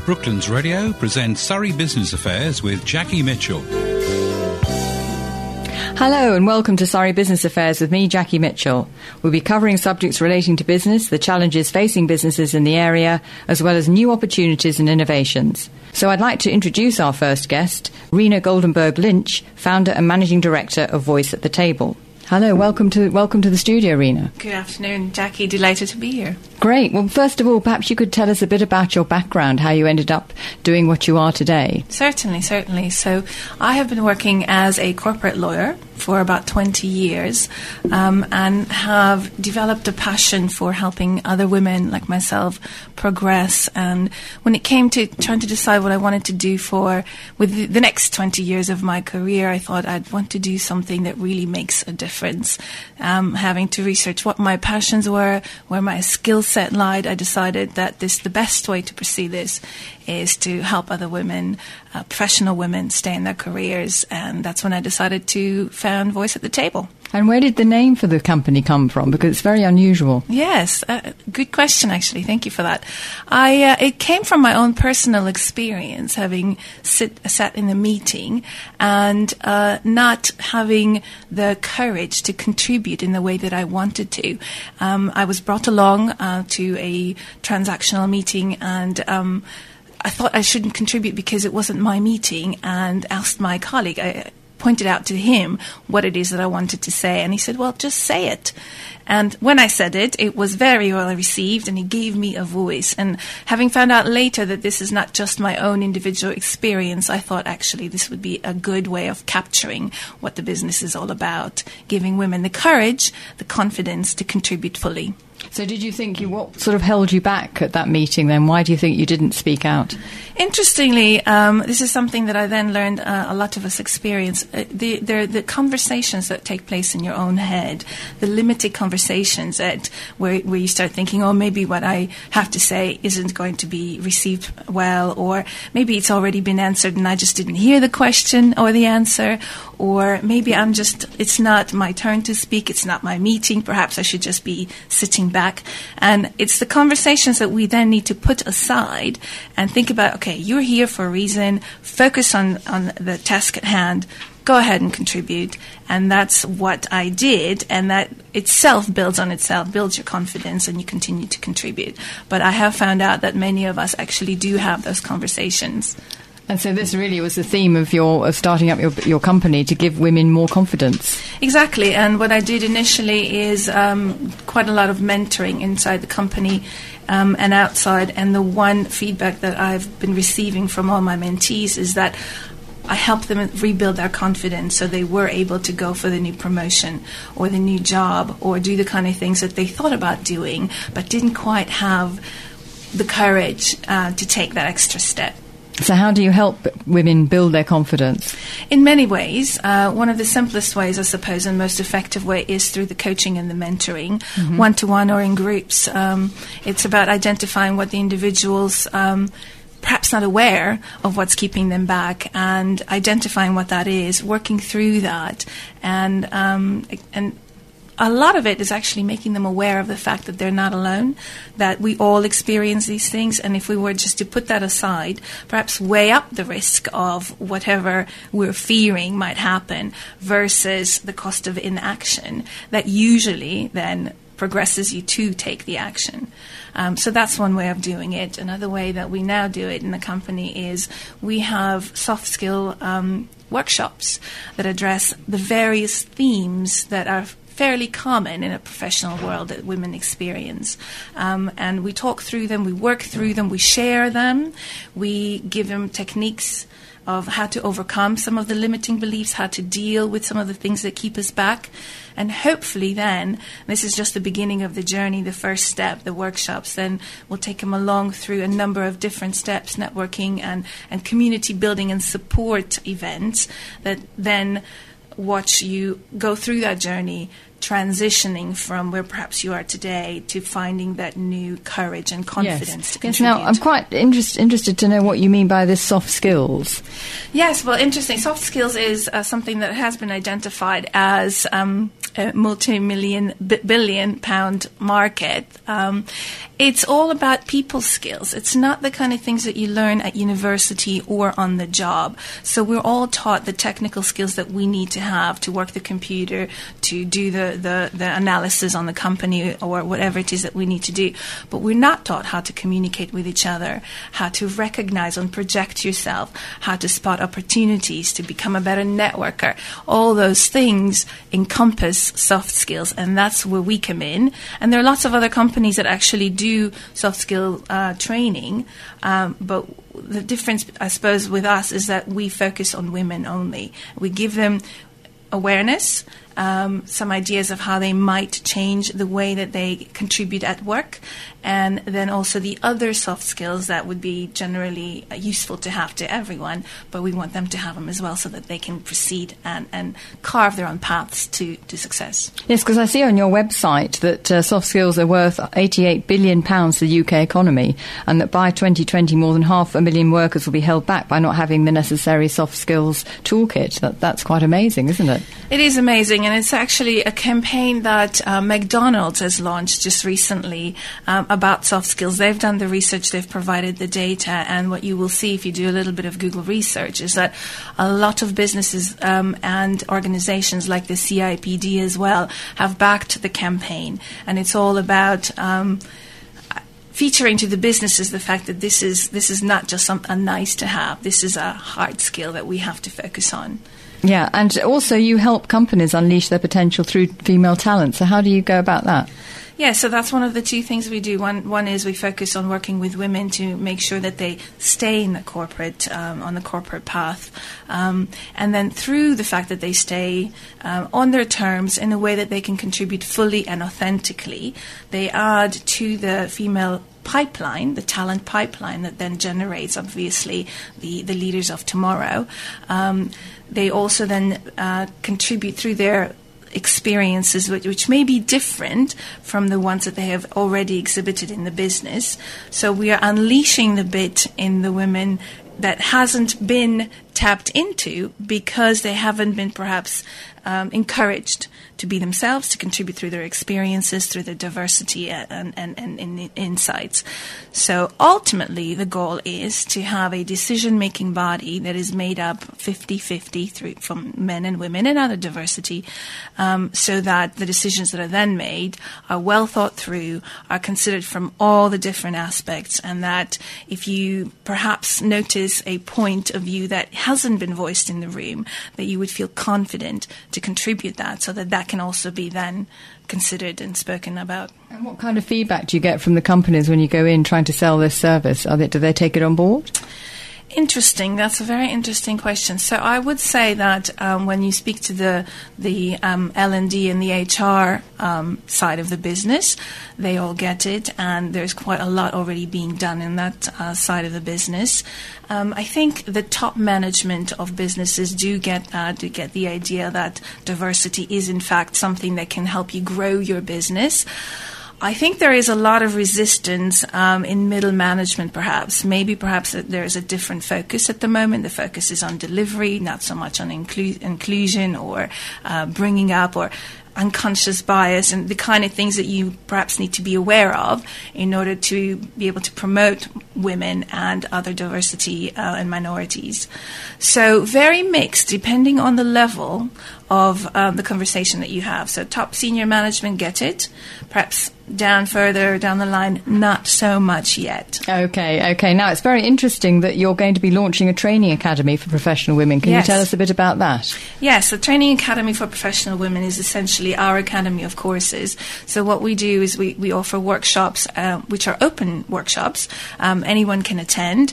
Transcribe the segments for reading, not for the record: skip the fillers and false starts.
Brooklands Radio presents Surrey Business Affairs with Jackie Mitchell. Hello and welcome to Surrey Business Affairs with me, Jackie Mitchell. We'll be covering subjects relating to business, the challenges facing businesses in the area, as well as new opportunities and innovations. So I'd like to introduce our first guest, Rena Goldenberg Lynch, founder and managing director of Voice at the Table. Hello, welcome to the studio, Rena. Good afternoon, Jackie. Delighted to be here. Great. Well, first of all, perhaps you could tell us a bit about your background, how you ended up doing what you are today. Certainly. So I have been working as a corporate lawyer for about 20 years and have developed a passion for helping other women like myself progress. And when it came to trying to decide what I wanted to do with the next 20 years of my career, I thought I'd want to do something that really makes a difference. Having to research what my passions were, where my skill set lied, I decided that the best way to pursue this is to help other women, professional women, stay in their careers. And that's when I decided to found Voice at the Table. And where did the name for the company come from? Because it's very unusual. Yes, good question, actually. Thank you for that. It came from my own personal experience, having sat in the meeting and not having the courage to contribute in the way that I wanted to. I was brought along to a transactional meeting and I thought I shouldn't contribute because it wasn't my meeting, and asked my colleague, I pointed out to him what it is that I wanted to say, and he said, well, just say it. And when I said it, it was very well received, and he gave me a voice. And having found out later that this is not just my own individual experience, I thought actually this would be a good way of capturing what the business is all about, giving women the courage, the confidence to contribute fully. So did you think what sort of held you back at that meeting then? Why do you think you didn't speak out? Interestingly, this is something that I then learned a lot of us experience. The conversations that take place in your own head, the limited conversations where you start thinking, oh, maybe what I have to say isn't going to be received well, or maybe it's already been answered and I just didn't hear the question or the answer, or maybe it's not my turn to speak, it's not my meeting, perhaps I should just be sitting back. And it's the conversations that we then need to put aside and think about, okay, you're here for a reason, focus on the task at hand, go ahead and contribute. And that's what I did, and that itself builds on itself, builds your confidence, and you continue to contribute. But I have found out that many of us actually do have those conversations. And so this really was the theme of starting up your company, to give women more confidence. Exactly. And what I did initially is quite a lot of mentoring inside the company and outside. And the one feedback that I've been receiving from all my mentees is that I helped them rebuild their confidence so they were able to go for the new promotion or the new job or do the kind of things that they thought about doing but didn't quite have the courage to take that extra step. So how do you help women build their confidence? In many ways. One of the simplest ways, I suppose, and most effective way is through the coaching and the mentoring, one-to-one or in groups. It's about identifying what the individuals perhaps not aware of what's keeping them back, and identifying what that is, working through that, and a lot of it is actually making them aware of the fact that they're not alone, that we all experience these things, and if we were just to put that aside, perhaps weigh up the risk of whatever we're fearing might happen versus the cost of inaction, that usually then progresses you to take the action. So that's one way of doing it. Another way that we now do it in the company is we have soft skill workshops that address the various themes that are fairly common in a professional world that women experience. And we talk through them, we work through them, we share them, we give them techniques of how to overcome some of the limiting beliefs, how to deal with some of the things that keep us back. And hopefully then, this is just the beginning of the journey, the first step, the workshops, then we'll take them along through a number of different steps, networking and community building and support events that then watch you go through that journey transitioning from where perhaps you are today to finding that new courage and confidence to contribute. Now, I'm quite interested to know what you mean by this soft skills. Yes, well, interesting. Soft skills is something that has been identified as a multi-billion pound market. It's all about people skills. It's not the kind of things that you learn at university or on the job. So we're all taught the technical skills that we need to have to work the computer, to do the analysis on the company or whatever it is that we need to do. But we're not taught how to communicate with each other, how to recognize and project yourself, how to spot opportunities, to become a better networker. All those things encompass soft skills, and that's where we come in. And there are lots of other companies that actually do soft skill training, but the difference, I suppose, with us is that we focus on women only. We give them awareness, some ideas of how they might change the way that they contribute at work, and then also the other soft skills that would be generally useful to have to everyone, but we want them to have them as well so that they can proceed and carve their own paths to success. Yes, because I see on your website that soft skills are worth £88 billion to the UK economy, and that by 2020 more than 500,000 workers will be held back by not having the necessary soft skills toolkit. That's quite amazing, isn't it? It is amazing, and it's actually a campaign that McDonald's has launched just recently about soft skills. They've done the research, they've provided the data, and what you will see if you do a little bit of Google research is that a lot of businesses and organizations like the CIPD as well have backed the campaign, and it's all about featuring to the businesses the fact that this is not just a nice to have, this is a hard skill that we have to focus on. Yeah, and also you help companies unleash their potential through female talent. So how do you go about that? Yeah, so that's one of the two things we do. One is we focus on working with women to make sure that they stay in the corporate, on the corporate path. And then through the fact that they stay on their terms in a way that they can contribute fully and authentically, they add to the female pipeline, the talent pipeline that then generates, obviously, the leaders of tomorrow. They also then contribute through their experiences which may be different from the ones that they have already exhibited in the business. So we are unleashing the bit in the women that hasn't been tapped into because they haven't been perhaps encouraged to be themselves, to contribute through their experiences, through their diversity and insights. So ultimately, the goal is to have a decision-making body that is made up 50-50 from men and women and other diversity, so that the decisions that are then made are well thought through, are considered from all the different aspects, and that if you perhaps notice a point of view that hasn't been voiced in the room, that you would feel confident to contribute that, so that can also be then considered and spoken about. And what kind of feedback do you get from the companies when you go in trying to sell this service? Do they take it on board? Interesting. That's a very interesting question. So I would say that when you speak to the L&D and the HR side of the business, they all get it, and there's quite a lot already being done in that side of the business. I think the top management of businesses do get the idea that diversity is in fact something that can help you grow your business. I think there is a lot of resistance in middle management, perhaps. Perhaps there is a different focus at the moment. The focus is on delivery, not so much on inclusion or bringing up or unconscious bias and the kind of things that you perhaps need to be aware of in order to be able to promote women and other diversity and minorities. So very mixed, depending on the level of the conversation that you have. So top senior management get it. Perhaps further down the line, not so much yet. Okay. Now, it's very interesting that you're going to be launching a training academy for professional women. Can you tell us a bit about that? Yes, the Training Academy for Professional Women is essentially our academy of courses. So what we do is we offer workshops, which are open workshops. Anyone can attend.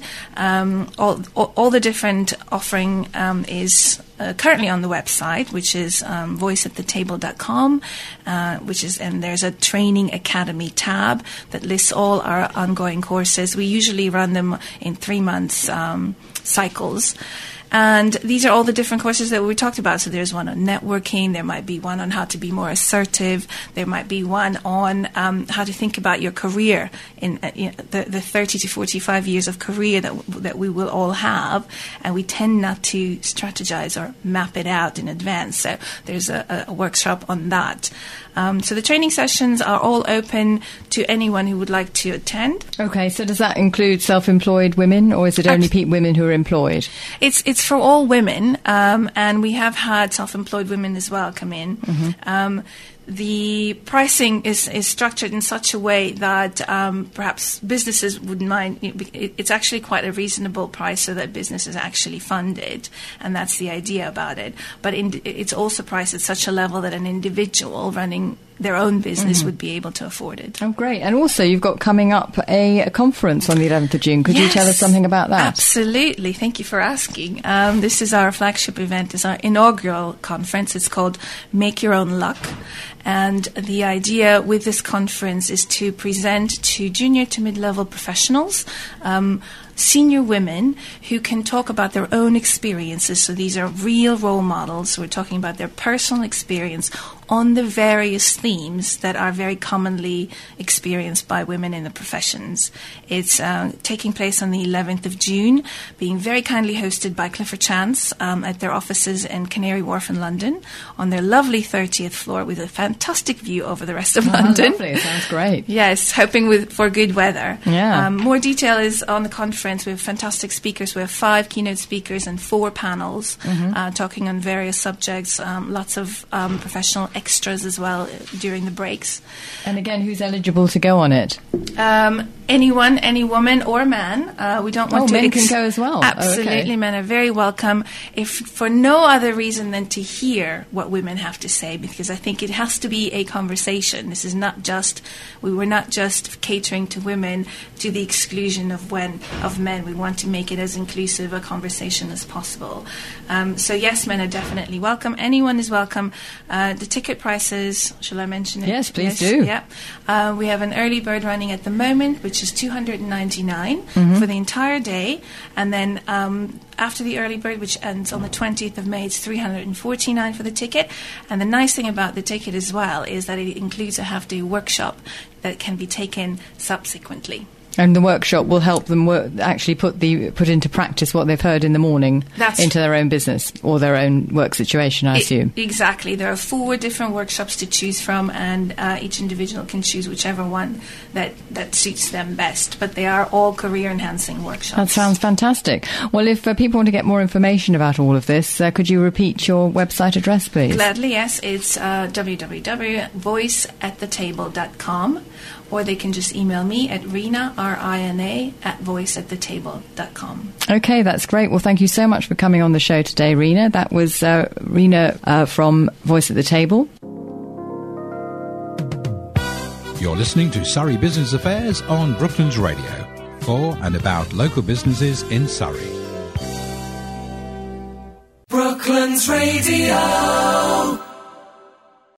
All the different offering is currently on the website, which is voiceatthetable.com, and there's a Training Academy tab that lists all our ongoing courses. We usually run them in 3 months cycles. And these are all the different courses that we talked about. So there's one on networking. There might be one on how to be more assertive. There might be one on how to think about your career in the 30 to 45 years of career that we will all have. And we tend not to strategize or map it out in advance. So there's a workshop on that. So the training sessions are all open to anyone who would like to attend. Okay, so does that include self-employed women, or is it only women who are employed? It's for all women, and we have had self-employed women as well come in. Mm-hmm. The pricing is structured in such a way that perhaps businesses wouldn't mind. It's actually quite a reasonable price so that business is actually funded, and that's the idea about it. But it's also priced at such a level that an individual running their own business would be able to afford it. Oh, great. And also you've got coming up a conference on the 11th of June. Could you tell us something about that? Absolutely. Thank you for asking. This is our flagship event. It's our inaugural conference. It's called Make Your Own Luck. And the idea with this conference is to present to junior to mid-level professionals, senior women who can talk about their own experiences. So these are real role models. We're talking about their personal experience on the various themes that are very commonly experienced by women in the professions. It's taking place on the 11th of June, being very kindly hosted by Clifford Chance at their offices in Canary Wharf in London on their lovely 30th floor with a fantastic view over the rest of London. Lovely. It sounds great. Yes, hoping for good weather. Yeah. More detail is on the conference. We have fantastic speakers. We have 5 keynote speakers and 4 panels talking on various subjects, lots of professional extras as well during the breaks. And again, who's eligible to go on it? Anyone, any woman or man. We don't want to... men can go as well. Absolutely, okay. Men are very welcome, if for no other reason than to hear what women have to say, because I think it has to be a conversation. This is not just... We were not just catering to women to the exclusion of men. We want to make it as inclusive a conversation as possible. So yes, men are definitely welcome. Anyone is welcome. The ticket prices, shall I mention it? Yes, please do. Yeah. We have an early bird running at the moment, which is $299 for the entire day. And then after the early bird, which ends on the 20th of May, it's $349 for the ticket. And the nice thing about the ticket as well is that it includes a half-day workshop that can be taken subsequently. And the workshop will help them actually put into practice what they've heard in the morning into their own business or their own work situation, I assume. Exactly. There are 4 different workshops to choose from, and each individual can choose whichever one that suits them best. But they are all career-enhancing workshops. That sounds fantastic. Well, if people want to get more information about all of this, could you repeat your website address, please? Gladly, yes. It's www.voicethethetable.com. Or they can just email me at Rina, R-I-N-A, @voicethethetable.com. Okay, that's great. Well, thank you so much for coming on the show today, Rina. That was Rina from Voice at the Table. You're listening to Surrey Business Affairs on Brooklands Radio, for and about local businesses in Surrey. Brooklands Radio.